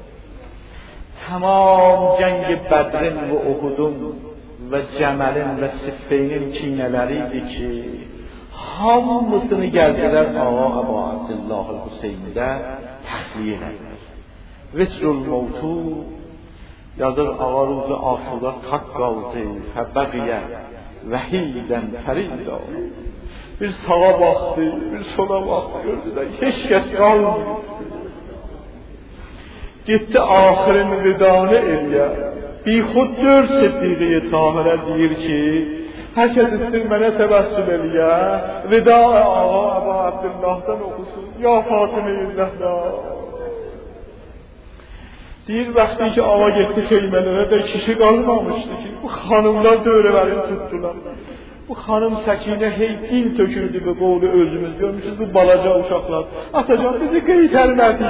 Tamam cengi Bədrin ve Uhudun ve Cəməlin ve Siffeynin kinələriydi ki hamısını gəldiler ağa Aba Abdullah Hüseyin'də təxliyə edilər. Vetrul mevtud yazır ağa ruzu aşıda tak qaldı fəbəqiyə vəhiydən fərida. Bir sağa baktı, bir sola baktı, gördü de hiç kes kalmıyor. Gitti ahirin vidanı eliye. Bir xuddur Siddiqi Tahirə deyir ki, herkes istir mənə təbəssüm eliye. Vida ağa Aba Abdullah'dan okusun. Ya Fatıma-i Zəhra. Deyir vaqti ki ağa getdi xeymələrə də kişi qalmamışdı ki, bu xanımlar dövrələri tutdular. Bu xanım Səkinə hey dil tökürdü bu qovlu özümüz. Görmüşsünüz bu balaca uşaqlar. Atacan bizi qeytərmədi.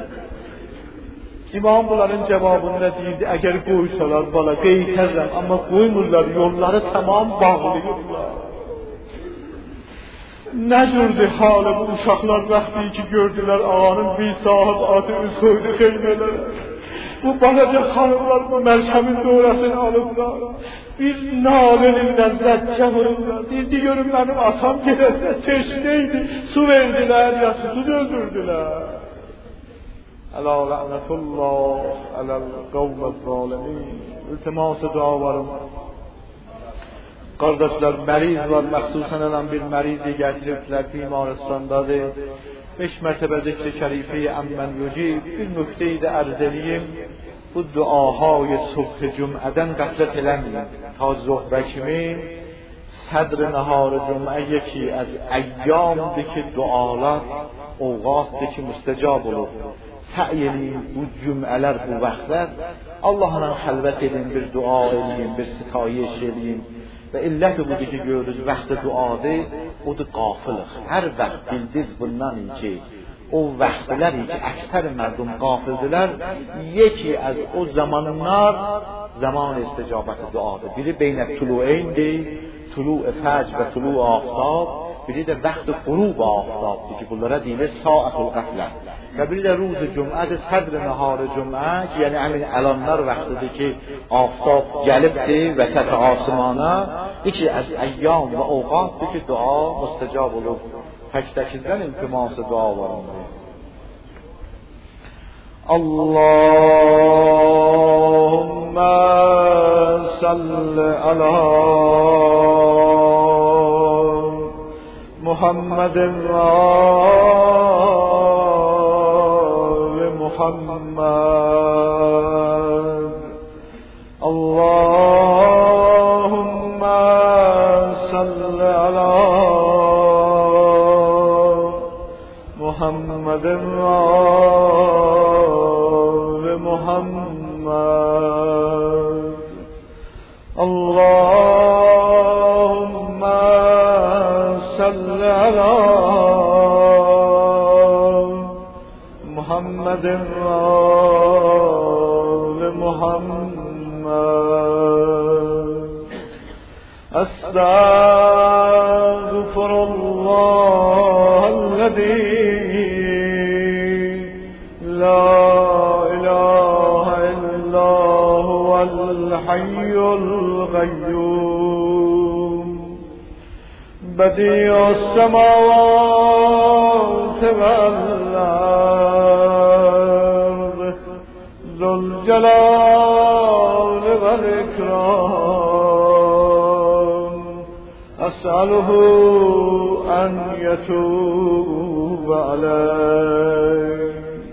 İmam bunların cevabında deyirdi, əgər qoysalar bala qeytərlər, amma qoymurlar, yolları tamam bağlayırlar. Nə cürdü halı bu uşaqlar vaxtı ki gördülər ağanın bir saat atı üz koydu xeymələrə. Bu balaca xanımlar bu mərkəmin doğrasını alıblar. Bir nalenindən zəccə vururlar. Deyirdi, görün mənim atam gələsində teşneydi. Su verdilər, ya susuz öldürdülər. Əla lənətullah ələl qavməz zalimin. İltiması dua varım. Qardaşlar, məriz var, məxsusən olan bir mərizi gətiribdilər, bimarıstandadır. Beş mərtəbə zikr-i şərifi əmmən yücib. Bir nöqteyi də ərz edeyim. Bu duahay subh cümədən qəflət eləməyin. Ta zöhrə kimi sədr nahar cümə yeki az əyyamdır ki dualar ovqatdır ki müstəcab olur. Səy edin bu cümlələr, bu vaxtlar Allah'la xəlvət edin, bir dua edin, bir sitayiş edin. Və illəti budur ki görürüz vaxtı duadır, odur qafılıq. Hər vaxt bildiz bundan ki o vaxtlər ki əksər mərdum qafildilər, yeki az o zamanlar zaman isticabəti duadır. Biri beynə tulu'eyndir, tulu'e fəcr və tulu'e aftab, biri də vaxt qurub aftabdır ki bunlara deyilir saətul qəflə. Və biri də ruz cüm'ədir, sədr nahar cüm'ə ki yəni əmin əlanlar vaxtıdır ki aftab gəlibdir vəsət asmana, iki az əyyam və ovqatdır ki dua müstəcab olur. Tək-təkizdən iltiması dua varındır. Allahümme salli ala Muhammedin ve Muhammed. Allahümme salli ala Muhammedin ve Muhammed. Allahümme salli ala Muhammedin ve Muhammed. Estağfurullah ellezî la ilahe illa huvel hayyul gayyum. Bedi'us semavati vel ard, zul celali vel ikram. Es'aluhu en yetûbe aleyh.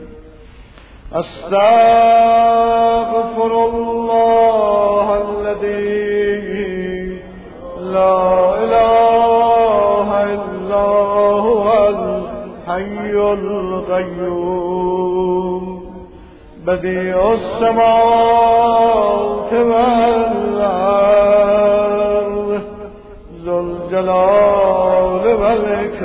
Estağfurullah ellezî la ilahe illa huvel hayyul gayyum. Bedi'us semavati vel ard, zul celali vel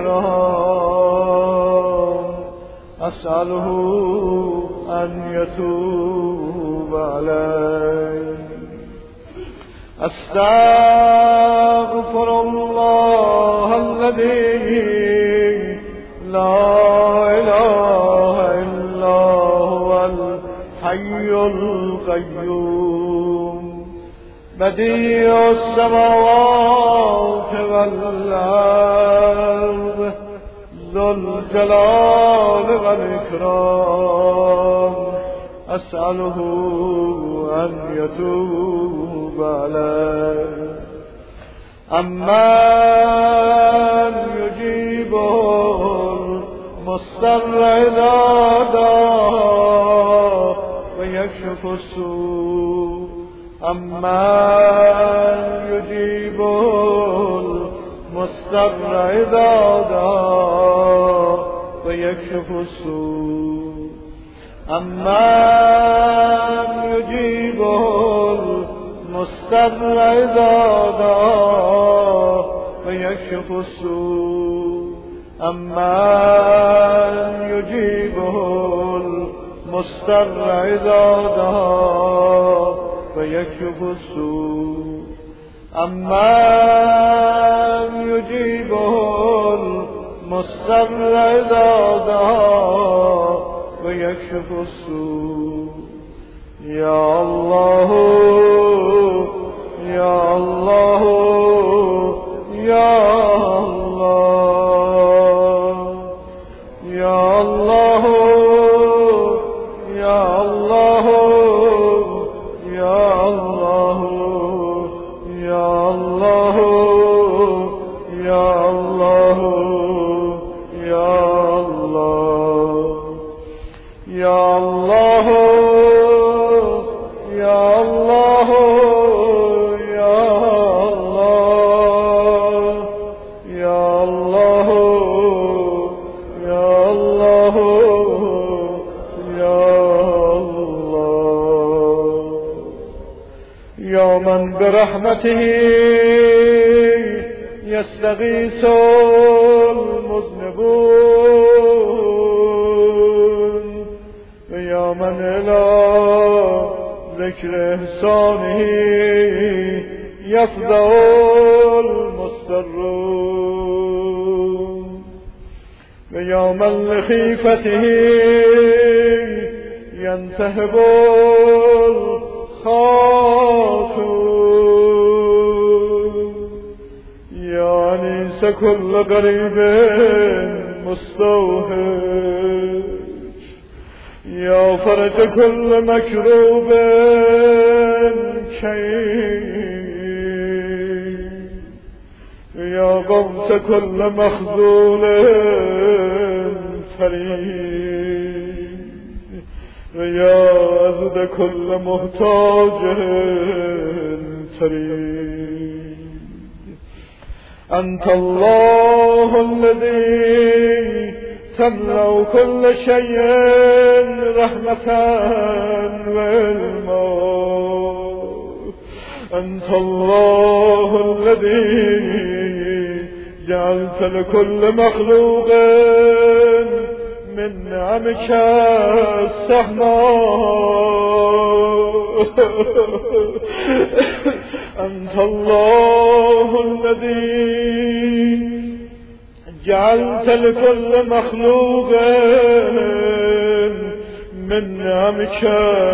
ikram. Es'aluhu en yetûbe aleyh. Estağfurullah ellezî la ilahe illa huvel hayyul gayyum. Bedi'us semavati vel ard, zul celali vel ikram. Es'aluhu en yetûbe aleyh. Ammen yücibul mustarra idâ dâ ve yekşifus sû. Ammen yücibul mustarra idâ dâ ve yekşifus sû. امن یجیب المضطر اذا دعاه و یکشف السوء امن یجیب المضطر اذا دعاه و یکشف السوء امن یجیب المضطر اذا دعاه و یکشف السوء یا الله یا الله یا الله یا الله یا الله یا الله یا الله یا الله یا الله یا الله یا الله یا الله یا الله یا الله یا الله یا من برحمته یستغیث المذنبون و یا من الی ذکر احسانه یفزع المضطرون و یا من لخیفته ینتهب الخافون یا انیس کل غریب مستوحش یا فرج کل مکروب کیم یا غوث کل مخذول فرید و یا عضد کل محتاج فرید انت الله الذي تملأ كل شيء رحمة وعلما أنت الله الذي جعلت لكل مخلوق من نعمك السحماء أنت الله الذي جعلت لكل مخلوق من نعمك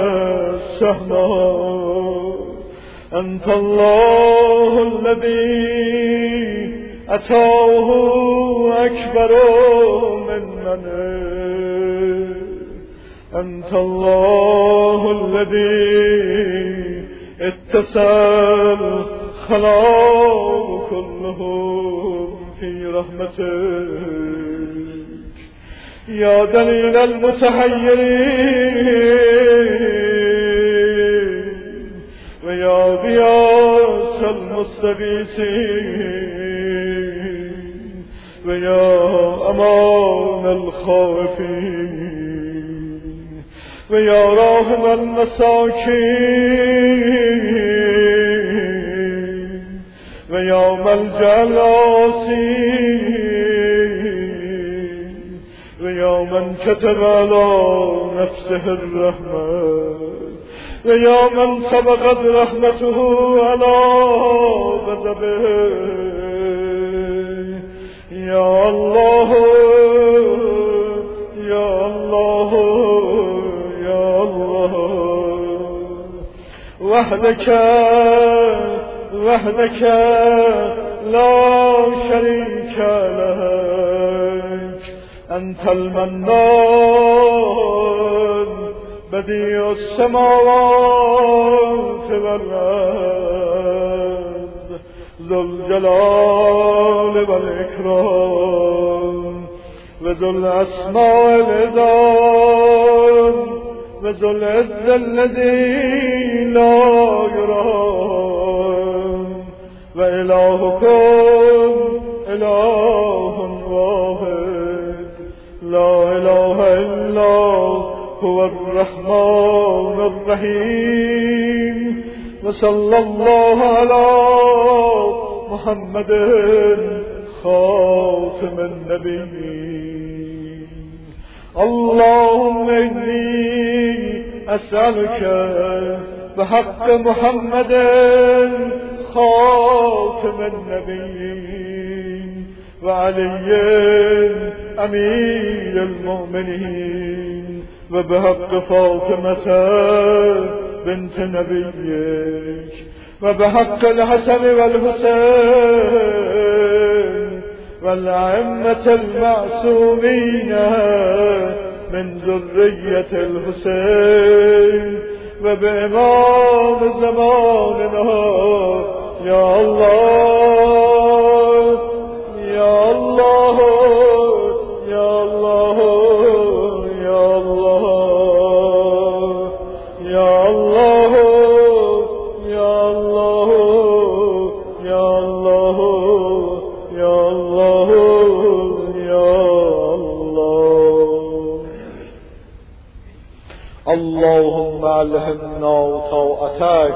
السحماء أنت الله الذي أتاه أكبر من منه أنت الله الذي اتصل خلق كلهم في رحمتك يا دليل المتحيرين ويا غياث المستغيثين ويا أمان الخائفين ويا راحم المساكين ويا ملجأ العاصين ويا من كتب على نفسه الرحمة ويا من سبقت رحمته على غضبه يا الله يا الله يا الله وحدك وحدك لا شريك لك أنت المنان بديع السماوات والأرض ذو الجلال والإكرام وذو الأسماء العظام وذو العز الذي لا يرام وإلهكم إله واحد لا إله إلا هو الرحمن الرحيم. وصلى الله على محمد خاتم النبيين. اللهم إني أسألك بحق محمد خاتم النبيين وعلي أمير المؤمنين وبحق فاطمة بنت نبيك وبحق الحسن والحسين والأئمة المعصومين من ذرية الحسين وبإمام زماننا يا الله يا الله يا الله يا الله يا الله يا الله يا الله يا الله يا الله. اللهم ألهمنا طاعتك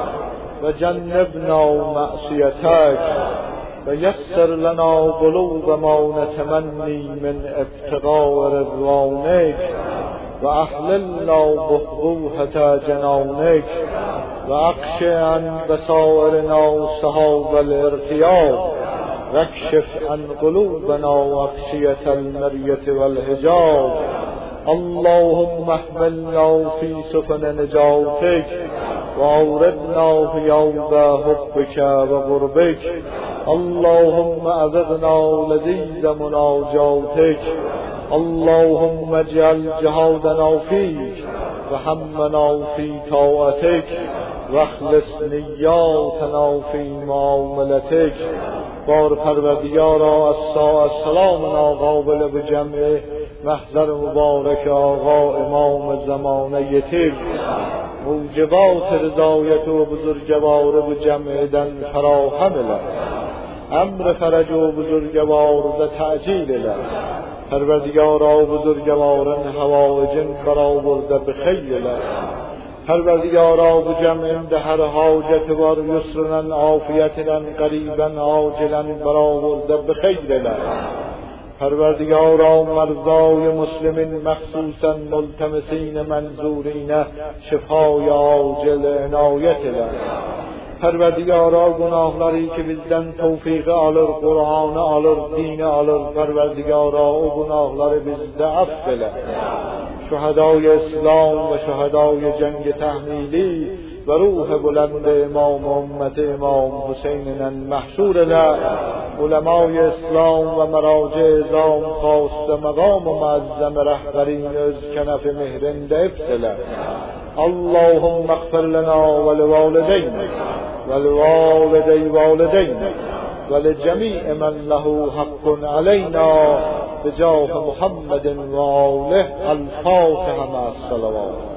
وجنبنا معصيتك ويسر لنا بلوغ ما نتمني من ابتغاء رضوانك وأحللنا بحبوحة جنانك وأقش عن بصائرنا سحاب الارتياب واكشف عن قلوبنا أغشية المرية والحجاب. اللهم احملنا في سفن نجاتك وأوردنا في يوم حبك وقربك. اللهم أذقنا لذيذ مناجاتك. اللهم اجعل جهادنا فيك وهمنا في طاعتك واخلص نياتنا في معاملتك. بار پروردگارا الساعة سلامنا قابل بجمع محضر مبارک آقا امام زمانه تیر موجبات رضایت و بزرگوار بجمع دن فراهم لد امر فرج و بزرگوار ده تعجیل لد پروردگارا بزرگوارن حوائجن برآورده بخیر لد پروردگارا بجمع ده هر حاجت بر یسرن عافیتن قریبا عاجلا برآورده بخیر لد پروردگارا مرضای مسلمین مخصوصا ملتمسین منظورین شفای عاجل عنایت لد پروردگارا گناهلاری که bizden توفیق alır, Kur'an'ı alır, dini alır پروردگارا o günahları bizde affeyle. Şuhadai İslam ve şuhadai cengi tahmili ve ruh bulend imam ümmet imam Hüseyin'in mahşur ile ulemai İslam ve meraci izam khast maqam muazzam rehberin öz kenef mihrinde ifsile. اللهم اغفر لنا ولوالدينا ولوالدي والدينا ولجميع من له حق علينا بجاه محمد وآله. الفاتحة مع الصلوات.